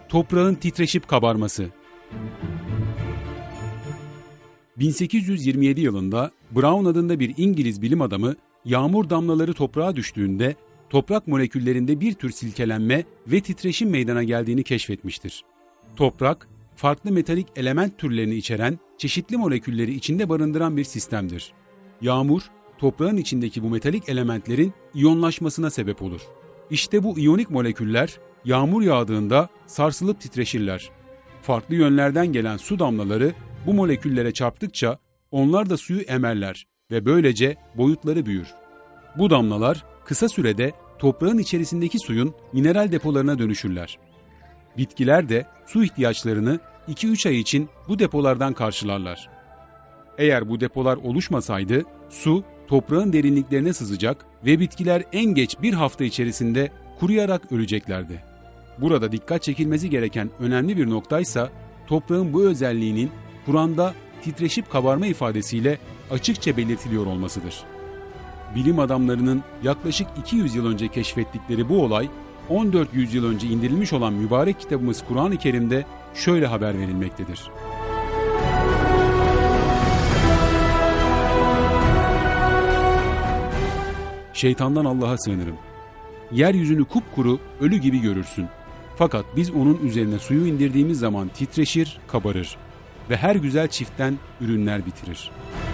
Toprağın titreşip kabarması. 1827 yılında Brown adında bir İngiliz bilim adamı yağmur damlaları toprağa düştüğünde toprak moleküllerinde bir tür silkelenme ve titreşim meydana geldiğini keşfetmiştir. Toprak, farklı metalik element türlerini içeren çeşitli molekülleri içinde barındıran bir sistemdir. Yağmur, toprağın içindeki bu metalik elementlerin iyonlaşmasına sebep olur. İşte bu iyonik moleküller yağmur yağdığında sarsılıp titreşirler. Farklı yönlerden gelen su damlaları bu moleküllere çarptıkça onlar da suyu emerler ve böylece boyutları büyür. Bu damlalar kısa sürede toprağın içerisindeki suyun mineral depolarına dönüşürler. Bitkiler de su ihtiyaçlarını 2-3 ay için bu depolardan karşılarlar. Eğer bu depolar oluşmasaydı su toprağın derinliklerine sızacak ve bitkiler en geç bir hafta içerisinde kuruyarak öleceklerdi. Burada dikkat çekilmesi gereken önemli bir noktaysa toprağın bu özelliğinin Kur'an'da titreşip kabarma ifadesiyle açıkça belirtiliyor olmasıdır. Bilim adamlarının yaklaşık 200 yıl önce keşfettikleri bu olay, 14 yüzyıl önce indirilmiş olan mübarek kitabımız Kur'an-ı Kerim'de şöyle haber verilmektedir. Şeytandan Allah'a sığınırım. Yeryüzünü kupkuru, ölü gibi görürsün. Fakat biz onun üzerine suyu indirdiğimiz zaman titreşir, kabarır ve her güzel çiftten ürünler bitirir.